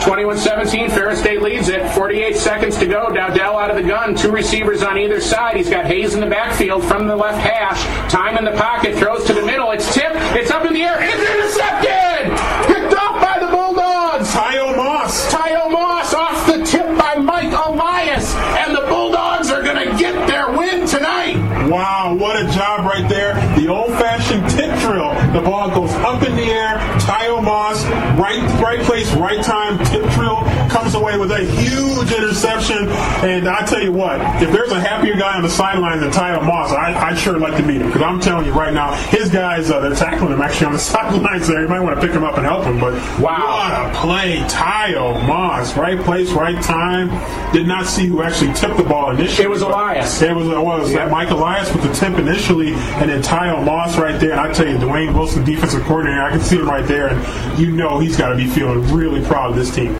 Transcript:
21-17, Ferris State leads it. 48 seconds to go. Dowdell out of the gun. Two receivers on either side. He's got Hayes in the backfield from the left hash. Time in the pocket. Throws to the middle. It's tipped. It's up in the air. It's intercepted! Picked off by the Bulldogs. Tyo Moss off the tip by Mike Elias. And the Bulldogs are going to get their win tonight. Wow, what a job right there. The old-fashioned tip drill. The ball goes up in the air. Tyo Moss, right place, right time, tip drill, comes away with a huge interception. And I tell you what, if there's a happier guy on the sideline than Tyo Moss, I'd sure like to meet him. Because I'm telling you right now, his guys, they're tackling him actually on the sidelines there. You might want to pick him up and help him. But wow, what a play. Tyo Moss, right place, right time. Did not see who actually tipped the ball initially. It was Elias. It was yep. Mike Elias with the tip initially, and then Tyo Moss right there. And I tell you, Dwayne Wilson, defensive coordinator, I can see him right there, and you know he's got to be feeling really proud of this team.